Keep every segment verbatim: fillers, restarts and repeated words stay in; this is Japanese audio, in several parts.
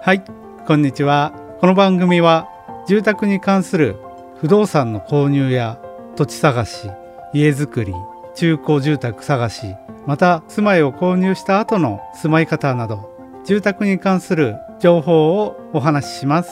はい、こんにちは。この番組は住宅に関する不動産の購入や土地探し、家づくり、中古住宅探し、また住まいを購入した後の住まい方など住宅に関する情報をお話しします。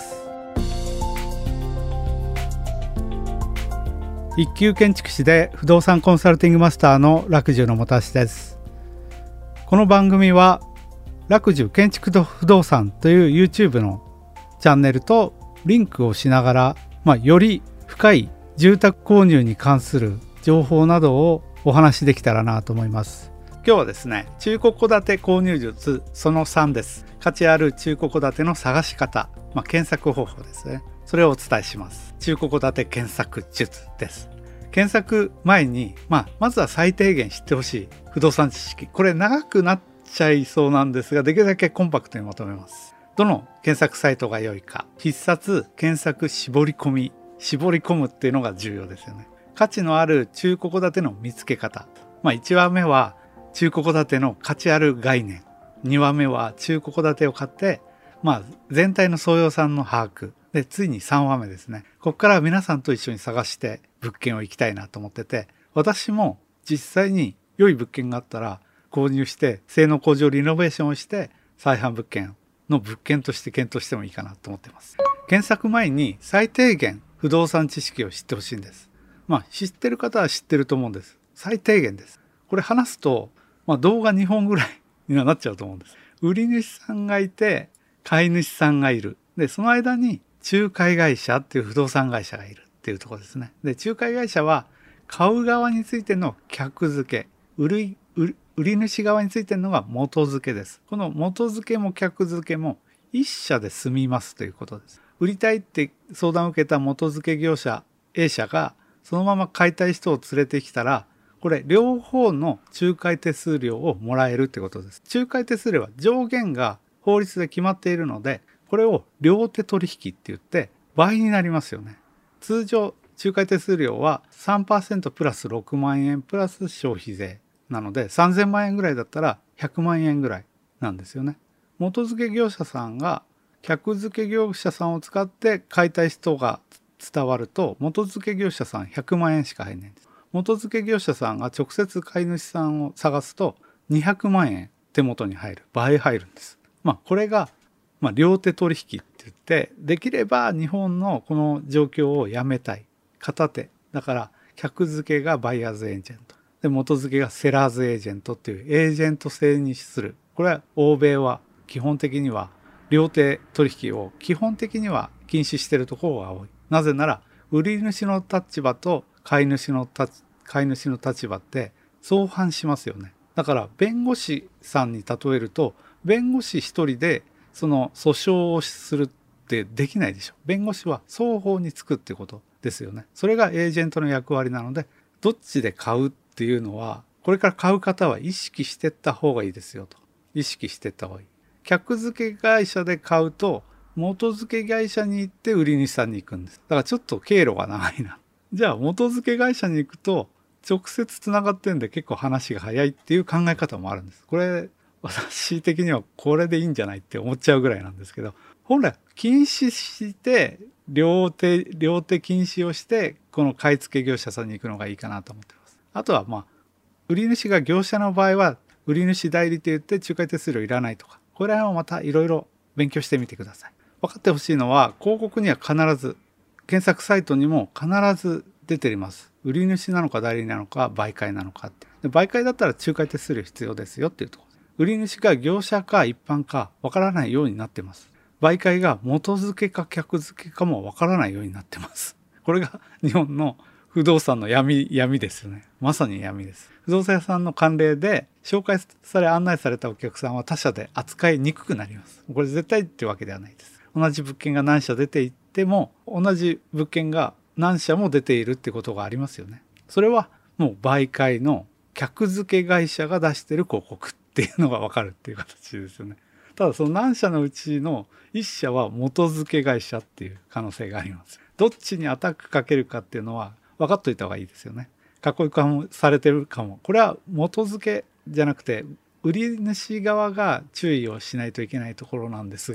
一級建築士で不動産コンサルティングマスターの楽寿のもたしです。この番組は楽寿建築と不動産という YouTube のチャンネルとリンクをしながら、まあ、より深い住宅購入に関する情報などをお話しできたらなと思います。今日はですね、中古戸建て購入術そのさんです。価値ある中古戸建ての探し方、まあ、検索方法ですね。それをお伝えします。中古戸建て検索術です。検索前に、まあ、まずは最低限知ってほしい不動産知識。これ長くなっちゃいそうなんですが、できるだけコンパクトにまとめます。どの検索サイトが良いか、必殺検索絞り込み、絞り込むっていうのが重要ですよね。価値のある中古戸建ての見つけ方。まあ、いちわめは中古戸建ての価値ある概念。にわめは中古戸建てを買って、まあ、全体の総予算の把握。で、ついにさんわめですね。ここから皆さんと一緒に探して物件を行きたいなと思ってて、私も実際に良い物件があったら購入して性能向上リノベーションをして再販物件の物件として検討してもいいかなと思ってます。検索前に最低限不動産知識を知ってほしいんです。まあ知ってる方は知ってると思うんです。最低限です。これ話すと、まあ、動画にほんぐらいにはなっちゃうと思うんです。売り主さんがいて買い主さんがいる。でその間に仲介会社っていう不動産会社がいるっていうところですね。で仲介会社は買う側についての客付け、売り売り主側についてのが元付けです。この元付けも客付けも一社で済みますということです。売りたいって相談を受けた元付け業者 A 社がそのまま買いたい人を連れてきたら、これ両方の仲介手数料をもらえるってことです。仲介手数料は上限が法律で決まっているので、これを両手取引って言って倍になりますよね。通常仲介手数料は さんパーセント プラスろくまんえんプラス消費税なのでさんぜんまんえんぐらいだったらひゃくまんえんぐらいなんですよね。元付け業者さんが客付け業者さんを使って買いたい人が伝わると、元付け業者さんひゃくまんえんしか入んないんです。元付け業者さんが直接買い主さんを探すとにひゃくまんえん手元に入る、倍入るんです。まあこれがまあ両手取引って言って、できれば日本のこの状況をやめたい。片手だから客付けがバイヤーズエージェントで、元付けがセラーズエージェントっていうエージェント制にする。これは欧米は基本的には両手取引を基本的には禁止しているところが多い。なぜなら売り主の立場と買い主の立買い主の立場って相反しますよね。だから弁護士さんに例えると、弁護士一人でその訴訟をするってできないでしょ。弁護士は双方につくってことですよね。それがエージェントの役割なので、どっちで買うっていうのはこれから買う方は意識していった方がいいですよと。意識していった方がいい。客付け会社で買うと元付け会社に行って売り主さんに行くんです。だからちょっと経路が長いな。じゃあ元付け会社に行くと直接つながってるんで結構話が早いっていう考え方もあるんです。これ私的にはこれでいいんじゃないって思っちゃうぐらいなんですけど、本来禁止して両手両手禁止をしてこの買い付け業者さんに行くのがいいかなと思ってます。あとはまあ売り主が業者の場合は売り主代理って言って仲介手数料いらないとか、これはまたいろいろ勉強してみてください。分かってほしいのは、広告には必ず検索サイトにも必ず出ています。売り主なのか代理なのか媒介なのかって。で媒介だったら仲介手数料必要ですよっていうところ。売り主が業者か一般か分からないようになってます。媒介が元付けか客付けかも分からないようになってます。これが日本の不動産の闇、闇ですよね。まさに闇です。不動産屋さんの慣例で紹介され案内されたお客さんは他社で扱いにくくなります。これ絶対ってわけではないです。同じ物件が何社出ていっても同じ物件が何社も出ているってことがありますよね。それはもう媒介の客付け会社が出している広告っていうのが分かるっていう形ですよね。ただその何社のうちのいっ社は元付け会社っていう可能性があります。どっちにアタックかけるかっていうのは分かっといた方がいいですよね。囲い込みされてるかも。これは元付けじゃなくて売り主側が注意をしないといけないところなんですが、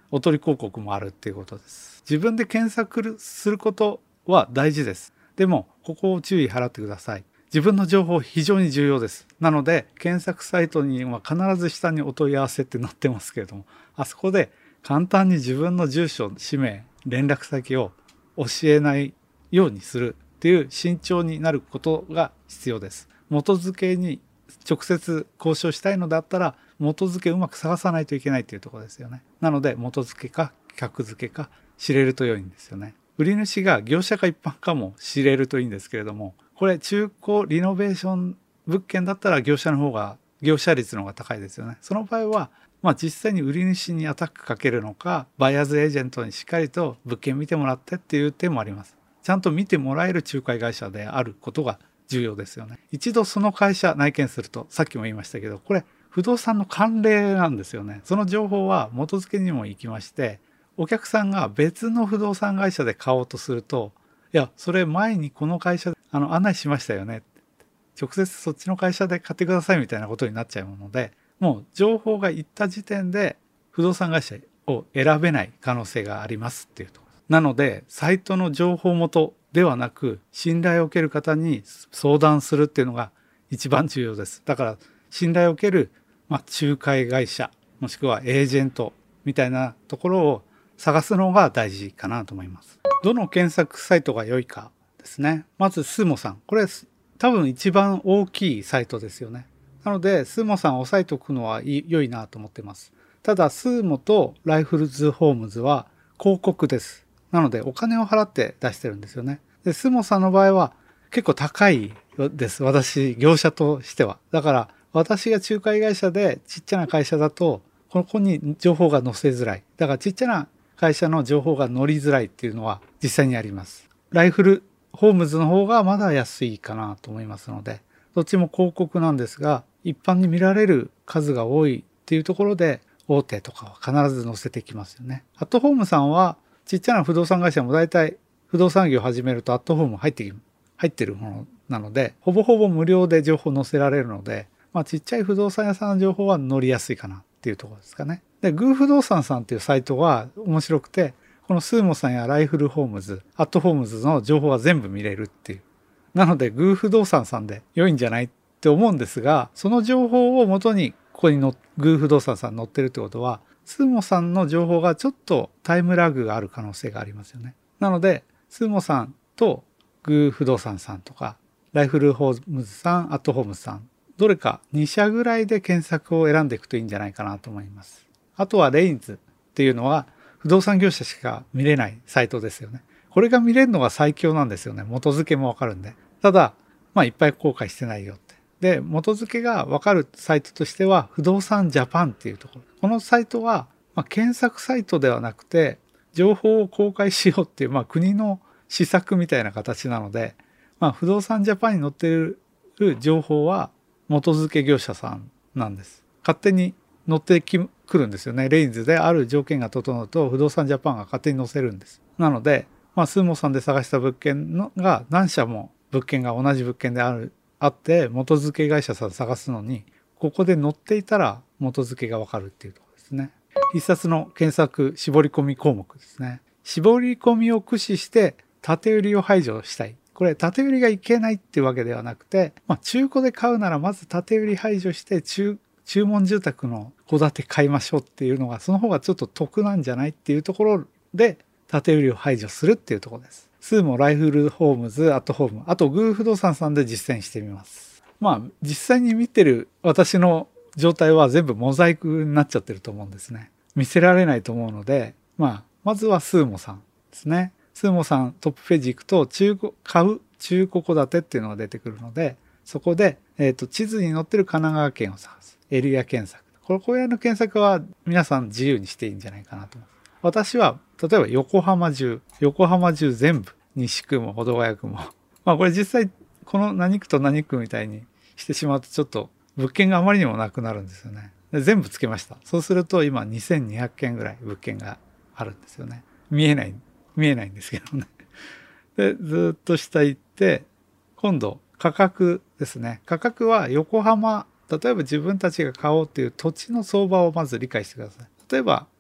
おとり広告もあるっていうことです。自分で検索することは大事です。でもここを注意払ってください。自分の情報非常に重要です。なので検索サイトには必ず下にお問い合わせって載ってますけれども、あそこで簡単に自分の住所、氏名、連絡先を教えないようにするっていう慎重になることが必要です。元付けに直接交渉したいのだったら元付けうまく探さないといけないっていうところですよね。なので元付けか客付けか知れると良いんですよね。売り主が業者か一般かも知れるといいんですけれども、これ中古リノベーション物件だったら業者の方が業者率の方が高いですよね。その場合はまあ実際に売り主にアタックかけるのか、バイヤーズエージェントにしっかりと物件見てもらってっていう手もあります。ちゃんと見てもらえる仲介会社であることが重要ですよね。一度その会社内見すると、さっきも言いましたけど、これ不動産の慣例なんですよね。その情報は元付けにも行きまして、お客さんが別の不動産会社で買おうとすると、いや、それ前にこの会社であの案内しましたよね。直接そっちの会社で買ってくださいみたいなことになっちゃうので、もう情報が行った時点で不動産会社を選べない可能性がありますっていうところ。なので、サイトの情報元ではなく、信頼を受ける方に相談するっていうのが一番重要です。だから、信頼を受ける、まあ、仲介会社、もしくはエージェントみたいなところを探すのが大事かなと思います。どの検索サイトが良いかですね。まず、スーモさん。これ、多分一番大きいサイトですよね。なので、スーモさんを押さえておくのは良いなと思ってます。ただ、スーモとライフルズホームズは広告です。なので、お金を払って出してるんですよね。で、スーモさんの場合は結構高いです。私、業者としては。だから、私が仲介会社でちっちゃな会社だと、ここに情報が載せづらい。だから、ちっちゃな会社の情報が載りづらいっていうのは実際にあります。ライフルホームズの方がまだ安いかなと思いますので、どっちも広告なんですが、一般に見られる数が多いっていうところで、大手とかは必ず載せてきますよね。アットホームさんは、ちっちゃな不動産会社も大体不動産業を始めるとアットホーム入ってき、入ってるものなので、ほぼほぼ無料で情報載せられるので、まあちっちゃい不動産屋さんの情報は載りやすいかなっていうところですかね。で、グー不動産さんっていうサイトは面白くて、このスーモさんやライフルホームズ、アットホームズの情報は全部見れるっていう。なので、グー不動産さんで良いんじゃないって思うんですが、その情報をもとにここにのグー不動産さん載ってるってことは、スーモさんの情報がちょっとタイムラグがある可能性がありますよね。なので、スーモさんとグー不動産さんとか、ライフルホームズさん、アットホームズさん、どれかに社ぐらいで検索を選んでいくといいんじゃないかなと思います。あとはレインズっていうのは不動産業者しか見れないサイトですよね。これが見れるのが最強なんですよね。元付けもわかるんで。ただ、まあいっぱい公開してないよって。で、元付けがわかるサイトとしては、不動産ジャパンっていうところ。このサイトは、まあ、検索サイトではなくて、情報を公開しようっていう、まあ国の施策みたいな形なので、まあ不動産ジャパンに載っている情報は元付け業者さんなんです。勝手に載ってくるんですよね。レインズである条件が整うと、不動産ジャパンが勝手に載せるんです。なので、まあ、スーモさんで探した物件のが何社も物件が同じ物件である、あって、元付け会社さん探すのに、ここで載っていたら元付けがわかるっていうところですね。必殺の検索絞り込み項目ですね。絞り込みを駆使して縦売りを排除したい。これ縦売りがいけないっていうわけではなくて、まあ、中古で買うならまず縦売り排除して中注文住宅の戸建て買いましょうっていうのが、その方がちょっと得なんじゃないっていうところで縦売りを排除するっていうところです。スーモ、ライフルホームズ、アットホーム、あとグー不動産さんで実践してみます。まあ実際に見てる私の状態は全部モザイクになっちゃってると思うんですね。見せられないと思うので、まあまずはスーモさんですね。スーモさんトップページ行くと中古、買う中古戸建てっていうのが出てくるので、そこで、えーと、地図に載ってる神奈川県を探す。エリア検索。これ、これの検索は皆さん自由にしていいんじゃないかなと思う。私は、例えば横浜中、横浜中全部、西区も保土ヶ谷区も。まあこれ実際、この何区と何区みたいにしてしまうとちょっと物件があまりにもなくなるんですよね。で全部つけました。そうすると今にせんにひゃくけんぐらい物件があるんですよね。見えない、見えないんですけどね。で、ずっと下行って、今度価格ですね。価格は横浜、例えば自分たちが買おうっていう土地の相場をまず理解してください。例えば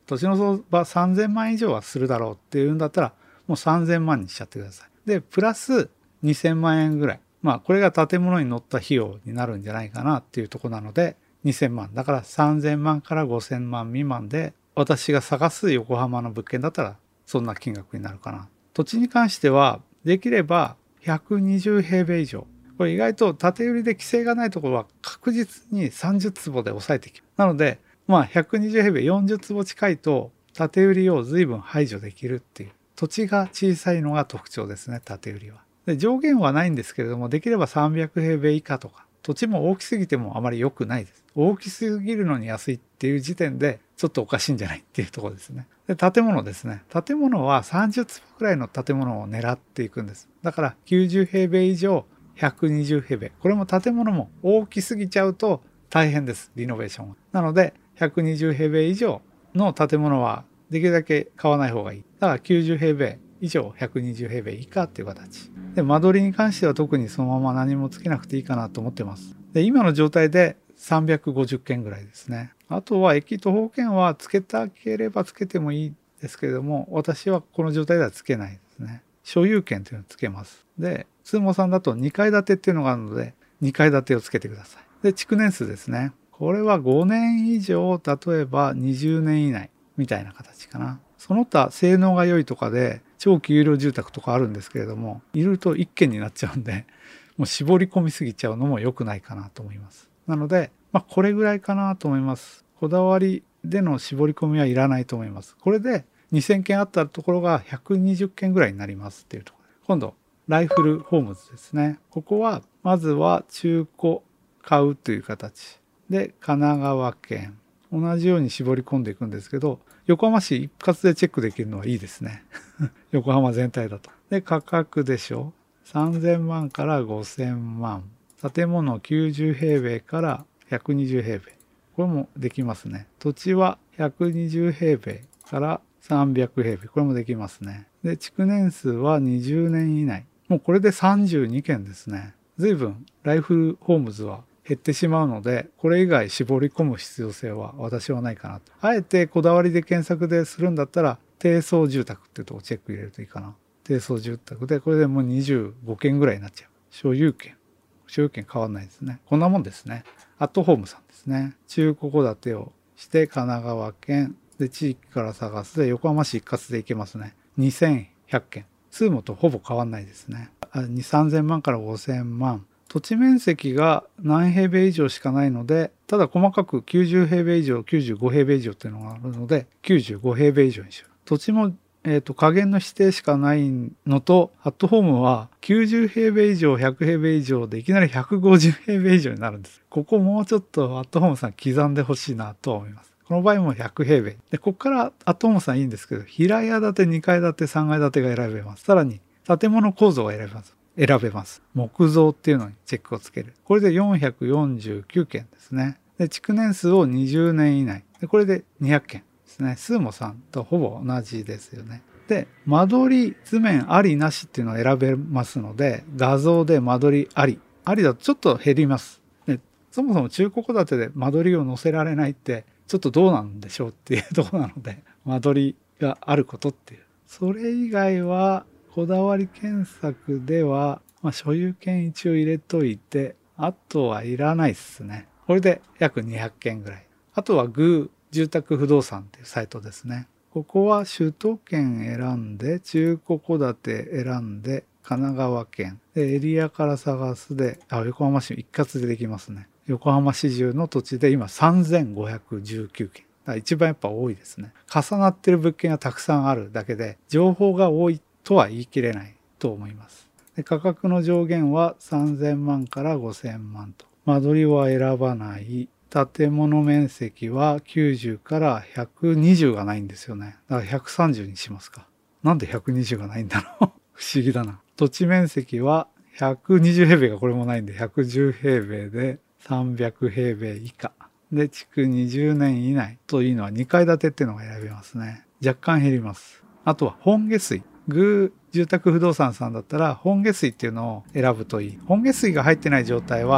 土地の相場さんぜんまん以上はするだろうっていうんだったら、もうさんぜんまんにしちゃってください。で、プラスにせんまんえんぐらい。まあ、これが建物に乗った費用になるんじゃないかなっていうところなので、にせんまん。だからさんぜんまんからごせんまん未満で、私が探す横浜の物件だったら、そんな金額になるかな。土地に関しては、できればひゃくにじゅうへいべい以上。これ意外と建て売りで規制がないところは確実にさんじゅうつぼで抑えていく。なので、まあひゃくにじゅうへいべい、よんじゅうつぼ近いと、建て売りを随分排除できるっていう。土地が小さいのが特徴ですね、建て売りは。で、上限はないんですけれども、できればさんびゃくへいべい以下とか、土地も大きすぎてもあまり良くないです。大きすぎるのに安いっていう時点で、ちょっとおかしいんじゃないっていうところですね。で、建物ですね。建物はさんじゅうつぼくらいの建物を狙っていくんです。だからきゅうじゅうへいべい以上、ひゃくにじゅうへいべい。これも建物も大きすぎちゃうと大変です。リノベーションは。なので、ひゃくにじゅうへいべい以上の建物はできるだけ買わない方がいい。だからきゅうじゅうへいべい以上、ひゃくにじゅうへいべい以下っていう形。で、間取りに関しては特にそのまま何もつけなくていいかなと思ってます。で、今の状態でさんびゃくごじゅっけんぐらいですね。あとは駅徒歩圏はつけたければつけてもいいですけれども、私はこの状態ではつけないですね。所有権というのをつけます。で、通もさんだとにかい建てっていうのがあるので、にかい建てをつけてください。で、築年数ですね。これはごねん以上、例えばにじゅうねん以内みたいな形かな。その他性能が良いとかで長期有料住宅とかあるんですけれども、いるといっけんになっちゃうんで、もう絞り込みすぎちゃうのも良くないかなと思います。なので、まあこれぐらいかなと思います。こだわりでの絞り込みはいらないと思います。これでにせんけんあったところがひゃくにじゅっけんぐらいになりますっていうところ。今度、ライフルホームズですね。ここは、まずは中古買うという形で、神奈川県。同じように絞り込んでいくんですけど、横浜市一括でチェックできるのはいいですね。横浜全体だと。で、価格でしょ。さんぜんまんからごせんまん。建物きゅうじゅうへいべいからひゃくにじゅうへいべい。これもできますね。土地はひゃくにじゅうへいべいからさんびゃくへいべい。これもできますね。で、築年数はにじゅうねん以内。もうこれでさんじゅうにけんですね。随分ライフルホームズは減ってしまうので、これ以外絞り込む必要性は私はないかなと。あえてこだわりで検索でするんだったら、低層住宅っていうとこチェック入れるといいかな。低層住宅で、これでもうにじゅうごけんぐらいになっちゃう。所有権。所有権変わんないですね。こんなもんですね。アットホームさんですね。中古戸建てをして神奈川県で地域から探すで横浜市一括で行けますね。にせんひゃくけん。スーモとほぼ変わんないですね。に、さんぜんまんからごせんまん。土地面積が何平米以上しかないので、ただ細かくきゅうじゅうへいべい以上、きゅうじゅうごへいべい以上っていうのがあるので、きゅうじゅうごへいべい以上にしよう。土地も、えっと、加減の指定しかないのと、アットホームはきゅうじゅうへいべい以上、ひゃくへいべい以上でいきなりひゃくごじゅうへいべい以上になるんです。ここもうちょっとアットホームさん刻んでほしいなと思います。この場合もひゃくへいべい。で、ここからアットホームさんいいんですけど、平屋建て、にかい建て、さんがい建てが選べます。さらに、建物構造が選べます。選べます。木造っていうのにチェックをつける。これでよんひゃくよんじゅうきゅうけんですね。で、築年数をにじゅうねん以内。で、これでにひゃくけんですね。スーモさんとほぼ同じですよね。で、間取り図面ありなしっていうのを選べますので、画像で間取りあり。ありだとちょっと減ります。で、そもそも中古戸建てで間取りを載せられないって、ちょっとどうなんでしょうっていうところなので、間取りがあることっていう。それ以外は、こだわり検索では、まあ、所有権一応入れといて、あとはいらないっすね。これで約にひゃくけんぐらい。あとはグー住宅不動産っていうサイトですね。ここは首都圏選んで、中古戸建て選んで、神奈川県でエリアから探すで、あ、横浜市一括でできますね。横浜市中の土地で今さんぜんごひゃくじゅうきゅうけん。だから一番やっぱ多いですね。重なってる物件がたくさんあるだけで、情報が多いとは言い切れないと思います。で、価格の上限はさんぜんまんからごせんまんと。間取りは選ばない。建物面積はきゅうじゅうからひゃくにじゅうがないんですよね。だからひゃくさんじゅうにしますか。なんでひゃくにじゅうがないんだろう。不思議だな。土地面積はひゃくにじゅうへいべいがこれもないんでひゃくじゅうへいべいでさんびゃくへいべい以下。で、築にじゅうねん以内というのはにかい建てっていうのが選べますね。若干減ります。あとは本下水。グー住宅不動産さんだったら本下水っていうのを選ぶといい。本下水が入ってない状態は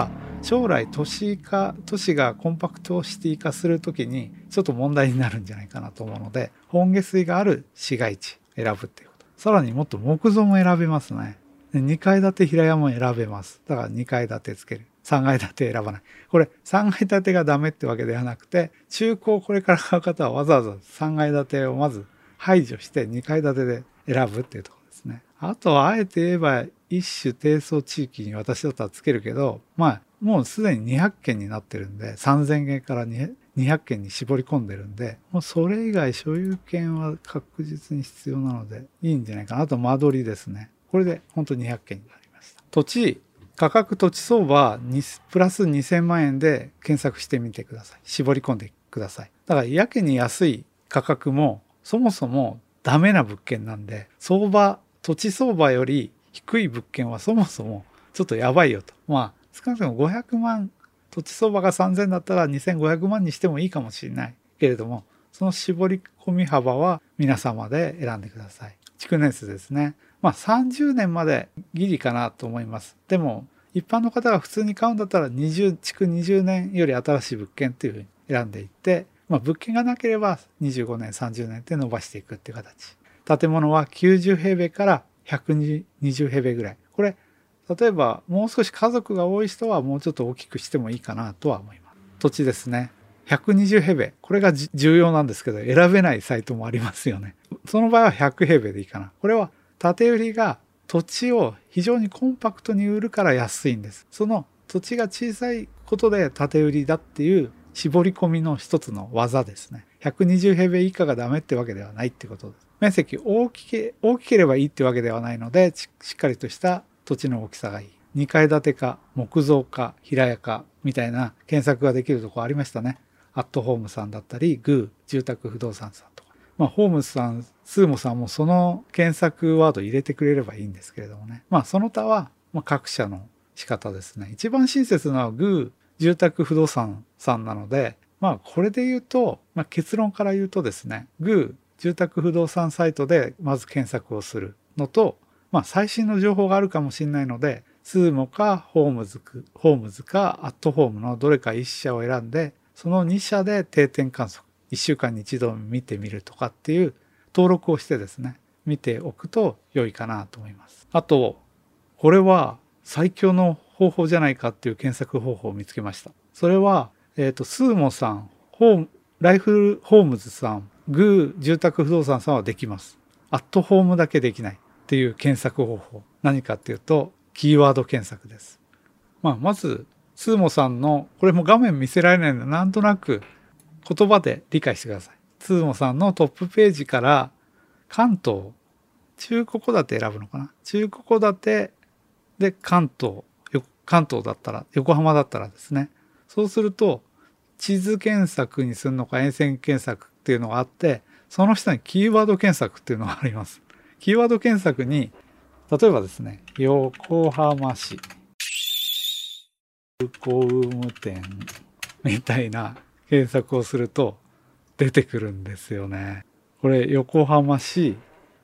将来都市化都市がコンパクトシティ化するときにちょっと問題になるんじゃないかなと思うので、本下水がある市街地選ぶっていうこと。さらにもっと木造も選べますね。でにかい建て平屋も選べます。だからにかい建てつける。さんがい建て選ばない。これさんがい建てがダメってわけではなくて、中古をこれから買う方はわざわざさんがい建てをまず排除してにかい建てで選ぶっていうところですね。あとはあえて言えば一種低層地域に私だったらつけるけど、まあもうすでににひゃっけんになってるんで、さんぜんけんからにひゃっけんに絞り込んでるんで、もうそれ以外所有権は確実に必要なのでいいんじゃないかな。あと間取りですね。これで本当ににひゃっけんになりました。土地価格土地相場プラスにせんまんえんで検索してみてください。絞り込んでください。だからやけに安い価格もそもそもダメな物件なんで、相場土地相場より低い物件はそもそもちょっとやばいよと。まあ少なくともごひゃくまん、土地相場がさんぜんだったらにせんごひゃくまんにしてもいいかもしれないけれども、その絞り込み幅は皆様で選んでください。築年数ですね。まあさんじゅうねんまでギリかなと思います。でも一般の方が普通に買うんだったらにじゅう、築にじゅうねんより新しい物件っていうふうに選んでいって、まあ物件がなければにじゅうごねん、さんじゅうねんって伸ばしていくっていう形。建物はきゅうじゅうへいべいからひゃくにじゅうへいべいぐらい。これ例えばもう少し家族が多い人はもうちょっと大きくしてもいいかなとは思います。土地ですね。ひゃくにじゅうへいべい。これが重要なんですけど、選べないサイトもありますよね。その場合はひゃくへいべいでいいかな。これは建て売りが土地を非常にコンパクトに売るから安いんです。その土地が小さいことで建て売りだっていう絞り込みの一つの技ですね。ひゃくにじゅうへいべい以下がダメってわけではないってことです。面積大きけ、大きければいいってわけではないので、しっかりとした土地の大きさがいい。にかい建てか木造か平屋かみたいな検索ができるところありましたね。アットホームさんだったり、グー住宅不動産さんとか。まあ、ホームズさん、スーモさんもその検索ワード入れてくれればいいんですけれどもね。まあ、その他は、まあ、各社の仕方ですね。一番親切なのはグー住宅不動産さんなので、まあ、これで言うと、まあ、結論から言うとですね、グー住宅不動産サイトでまず検索をするのと、まあ、最新の情報があるかもしれないので、スーモかホームズか、ホームズかアットホームのどれかいっ社を選んで、そのに社で定点観測。いっしゅうかんに一度見てみるとかっていう登録をしてですね、見ておくと良いかなと思います。あと、これは最強の方法じゃないかっていう検索方法を見つけました。それは、えっと、スーモさん、ホーム、ライフホームズさん、グー住宅不動産さんはできます。アットホームだけできないっていう検索方法。何かっていうと、キーワード検索です。まあ、まず、スーモさんの、これも画面見せられないので、なんとなく言葉で理解してください。スーモさんのトップページから関東、中古戸建て選ぶのかな。中古戸建てで関東、関東だったら、横浜だったらですね。そうすると、地図検索にするのか沿線検索っていうのがあって、その下にキーワード検索っていうのがあります。キーワード検索に、例えばですね、横浜市、工務店みたいな検索をすると出てくるんですよね。これ横浜市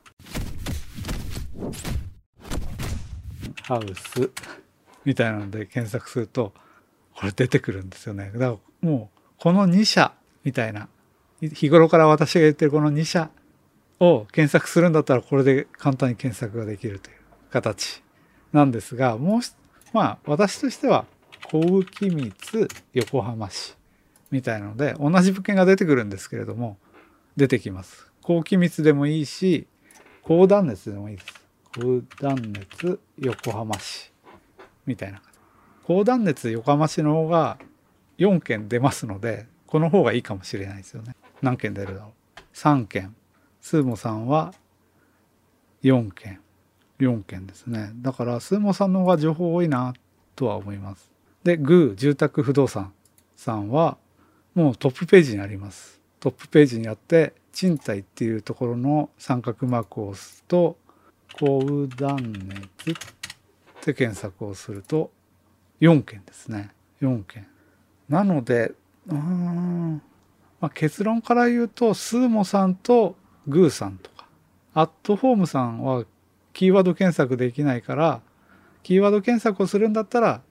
ハウスみたいなので検索するとこれ出てくるんですよね。だからもうこのに社みたいな、日頃から私が言ってるこのに社を検索するんだったらこれで簡単に検索ができるという形なんですが、もうまあ私としては高気密横浜市みたいなので同じ物件が出てくるんですけれども、出てきます。高気密でもいいし高断熱でもいいです。高断熱横浜市みたいな。高断熱横浜市の方がよんけん出ますので、この方がいいかもしれないですよね。何件出るだろう。さんけん。スーモさんはよんけん。よんけんですね。だからスーモさんの方が情報多いなとは思います。で、グー住宅不動産さんはもうトップページにあります。トップページにあって、賃貸っていうところの三角マークを押すと、高断熱って検索をするとよんけんですね。よんけん。なので、うーん、まあ、結論から言うと、スーモさんとグーさんとか、アットホームさんはキーワード検索できないから、キーワード検索をするんだったら、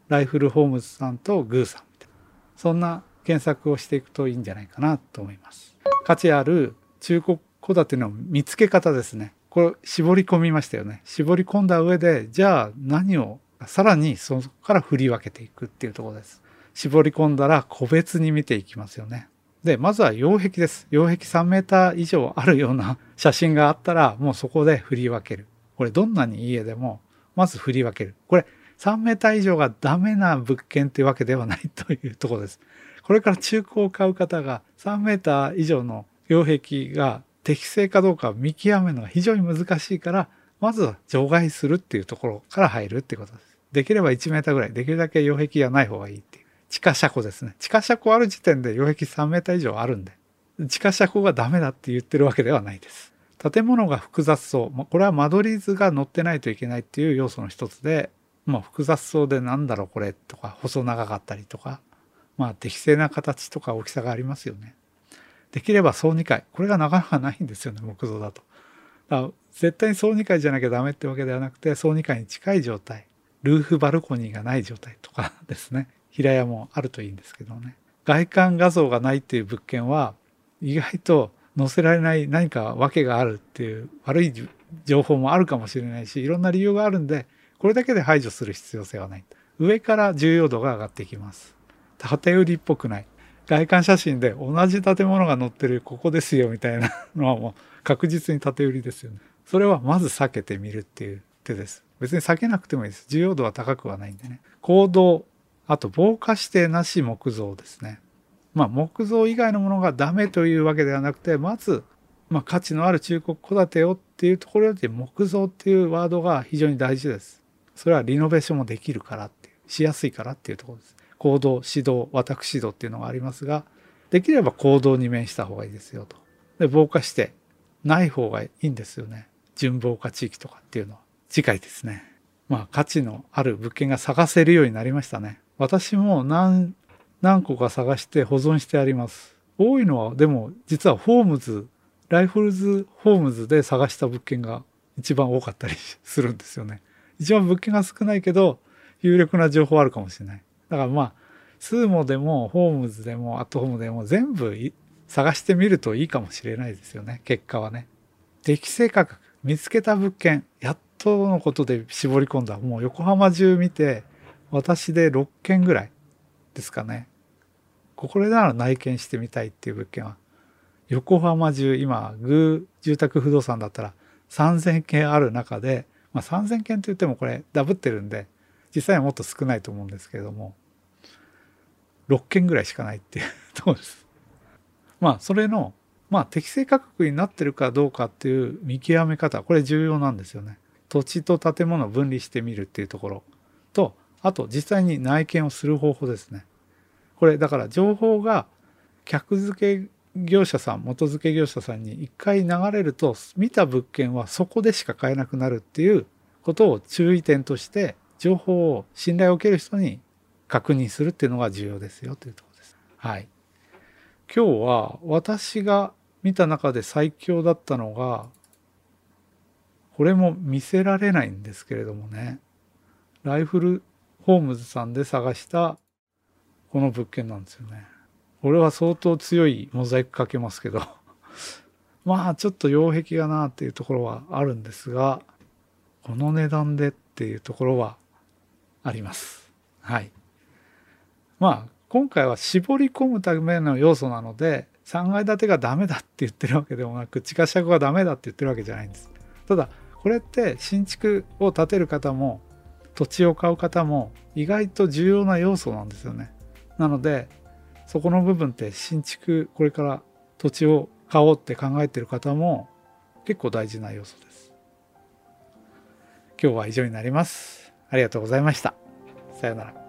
ライフルホームズさんとグーさんみたいな、そんな検索をしていくといいんじゃないかなと思います。価値ある中古戸建ての見つけ方ですね。これ絞り込みましたよね。絞り込んだ上で、じゃあ何をさらにそこから振り分けていくっていうところです。絞り込んだら個別に見ていきますよね。で、まずは擁壁です。擁壁さんメーター以上あるような写真があったら、もうそこで振り分ける。これどんなにいい家でも、まず振り分ける。これさんメーター以上がダメな物件というわけではないというところです。これから中古を買う方がさんメーター以上の擁壁が適正かどうかを見極めるのが非常に難しいから、まずは除外するっていうところから入るっていうことです。できればいちメーターぐらい、できるだけ擁壁がない方がいいっていう。地下車庫ですね。地下車庫ある時点で擁壁さんメーター以上あるんで、地下車庫がダメだって言ってるわけではないです。建物が複雑そう。これは間取り図が載ってないといけないっていう要素の一つで、まあ複雑そうでなんだろうこれとか、細長かったりとか、まあ適正な形とか大きさがありますよね。できれば総にかい。これがなかなかないんですよね、木造だと。だから絶対に総にかいじゃなきゃダメってわけではなくて、総にかいに近い状態。ルーフバルコニーがない状態とかですね。平屋もあるといいんですけどね。外観画像がないっていう物件は、意外と載せられない何か訳があるっていう悪い情報もあるかもしれないし、いろんな理由があるんで、これだけで排除する必要性はない。上から重要度が上がっていきます。建売りっぽくない。外観写真で同じ建物が載ってるここですよみたいなのはもう確実に建売りですよね。それはまず避けてみるっていう手です。別に避けなくてもいいです。重要度は高くはないんでね。構造、あと防火指定なし木造ですね。まあ木造以外のものがダメというわけではなくて、まず、まあ、価値のある中古戸建てをっていうところで木造っていうワードが非常に大事です。それはリノベーションもできるからっていう、しやすいからっていうところです。公道、私道、私道っていうのがありますが、できれば公道に面した方がいいですよと。で、防火してない方がいいんですよね。準防火地域とかっていうのは。次回ですね。まあ価値のある物件が探せるようになりましたね。私も何、何個か探して保存してあります。多いのはでも実はホームズ、ライフルズホームズで探した物件が一番多かったりするんですよね。一番物件が少ないけど有力な情報あるかもしれない。だからまあ、スーモでもホームズでもアットホームでも全部探してみるといいかもしれないですよね。結果はね。適正価格、見つけた物件、やっとのことで絞り込んだ。もう横浜中見て、私でろっけんぐらいですかね。これなら内見してみたいっていう物件は、横浜中、今、グー住宅不動産だったらさんぜんけんある中で、まあさんぜんけんと言ってもこれダブってるんで、実際はもっと少ないと思うんですけれども、ろっけんぐらいしかないっていうところです。まあそれの、まあ適正価格になってるかどうかっていう見極め方、これ重要なんですよね。土地と建物を分離してみるっていうところと、あと実際に内見をする方法ですね。これだから情報が客付け業者さん、元付け業者さんに一回流れると、見た物件はそこでしか買えなくなるっていうことを注意点として、情報を信頼を受ける人に確認するっていうのが重要ですよというところです。はい。今日は私が見た中で最強だったのが、これも見せられないんですけれどもね、ライフルホームズさんで探したこの物件なんですよね。これは相当強いモザイクかけますけど、まあちょっと擁壁がなっていうところはあるんですが、この値段でっていうところはあります。はい。まあ今回は絞り込むための要素なので、さんがい建てがダメだって言ってるわけでもなく、地下車庫がダメだって言ってるわけじゃないんです。ただこれって新築を建てる方も土地を買う方も意外と重要な要素なんですよね。なのでそこの部分って新築、これから土地を買おうって考えている方も結構大事な要素です。今日は以上になります。ありがとうございました。さようなら。